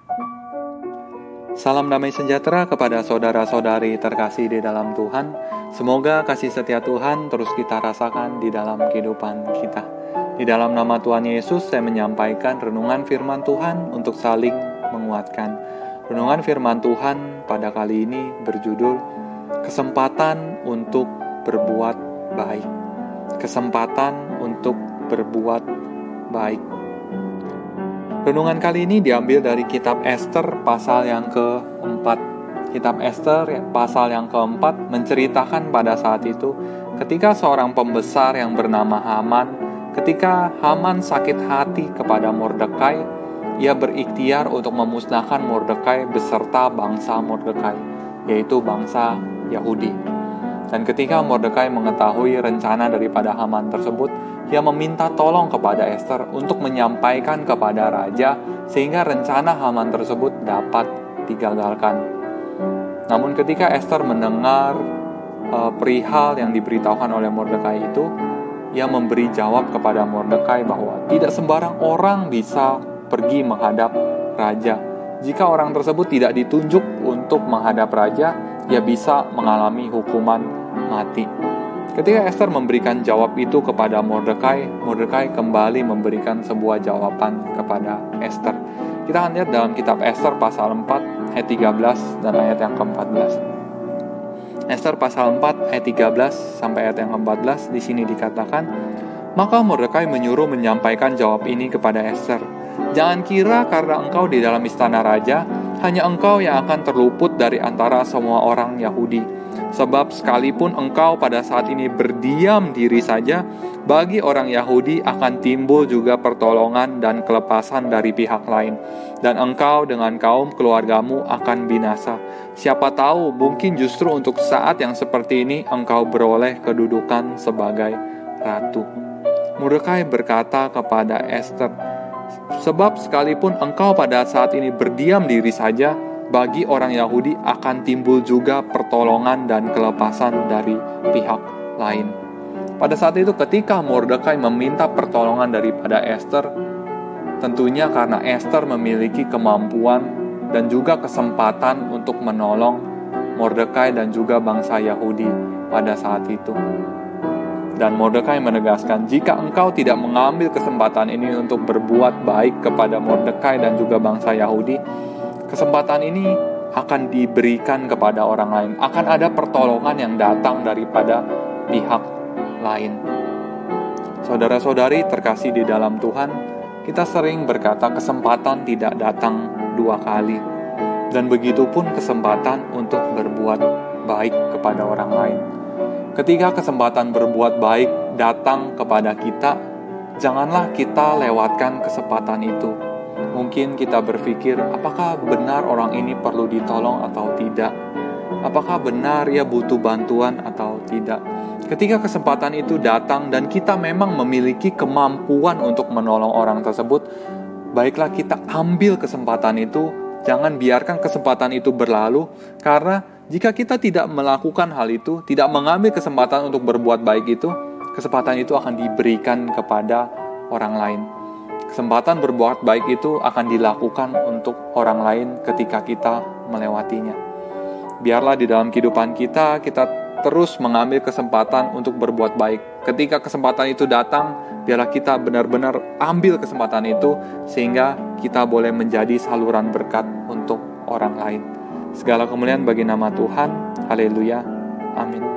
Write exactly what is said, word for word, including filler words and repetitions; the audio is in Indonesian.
Salam damai sejahtera kepada saudara-saudari terkasih di dalam Tuhan. Semoga kasih setia Tuhan terus kita rasakan di dalam kehidupan kita. Di dalam nama Tuhan Yesus, saya menyampaikan renungan firman Tuhan untuk saling menguatkan. Renungan firman Tuhan pada kali ini berjudul Kesempatan untuk berbuat baik. Kesempatan untuk berbuat baik. Renungan kali ini diambil dari kitab Ester pasal yang keempat. Kitab Ester pasal yang keempat menceritakan pada saat itu ketika seorang pembesar yang bernama Haman, ketika Haman sakit hati kepada Mordekai, ia berikhtiar untuk memusnahkan Mordekai beserta bangsa Mordekai, yaitu bangsa Yahudi. Dan ketika Mordekai mengetahui rencana daripada Haman tersebut, ia meminta tolong kepada Ester untuk menyampaikan kepada raja sehingga rencana Haman tersebut dapat digagalkan. Namun ketika Ester mendengar uh, perihal yang diberitahukan oleh Mordekai itu, ia memberi jawab kepada Mordekai bahwa tidak sembarang orang bisa pergi menghadap raja. Jika orang tersebut tidak ditunjuk untuk menghadap raja, ia bisa mengalami hukuman mati. Ketika Ester memberikan jawab itu kepada Mordekai, Mordekai kembali memberikan sebuah jawaban kepada Ester. Kita akan lihat dalam kitab Ester pasal empat ayat tiga belas dan ayat yang keempat belas. Ester pasal empat ayat tiga belas sampai ayat yang keempat belas, di sini dikatakan, maka Mordekai menyuruh menyampaikan jawab ini kepada Ester. Jangan kira karena engkau di dalam istana raja, hanya engkau yang akan terluput dari antara semua orang Yahudi. Sebab sekalipun engkau pada saat ini berdiam diri saja, bagi orang Yahudi akan timbul juga pertolongan dan kelepasan dari pihak lain. Dan engkau dengan kaum keluargamu akan binasa. Siapa tahu mungkin justru untuk saat yang seperti ini engkau beroleh kedudukan sebagai ratu. Mordekai berkata kepada Ester, sebab sekalipun engkau pada saat ini berdiam diri saja, bagi orang Yahudi akan timbul juga pertolongan dan kelepasan dari pihak lain. Pada saat itu ketika Mordekai meminta pertolongan daripada Ester, tentunya karena Ester memiliki kemampuan dan juga kesempatan untuk menolong Mordekai dan juga bangsa Yahudi pada saat itu. Dan Mordekai menegaskan, jika engkau tidak mengambil kesempatan ini untuk berbuat baik kepada Mordekai dan juga bangsa Yahudi, kesempatan ini akan diberikan kepada orang lain. Akan ada pertolongan yang datang daripada pihak lain. Saudara-saudari terkasih di dalam Tuhan, kita sering berkata kesempatan tidak datang dua kali. Dan begitu pun kesempatan untuk berbuat baik kepada orang lain. Ketika kesempatan berbuat baik datang kepada kita, janganlah kita lewatkan kesempatan itu. Mungkin kita berpikir, apakah benar orang ini perlu ditolong atau tidak? Apakah benar ia butuh bantuan atau tidak? Ketika kesempatan itu datang dan kita memang memiliki kemampuan untuk menolong orang tersebut, baiklah kita ambil kesempatan itu. Jangan biarkan kesempatan itu berlalu, karena jika kita tidak melakukan hal itu, tidak mengambil kesempatan untuk berbuat baik itu, kesempatan itu akan diberikan kepada orang lain. Kesempatan berbuat baik itu akan dilakukan untuk orang lain ketika kita melewatinya. Biarlah di dalam kehidupan kita, kita terus mengambil kesempatan untuk berbuat baik. Ketika kesempatan itu datang, biarlah kita benar-benar ambil kesempatan itu, sehingga kita boleh menjadi saluran berkat untuk orang lain. Segala kemuliaan bagi nama Tuhan. Haleluya. Amin.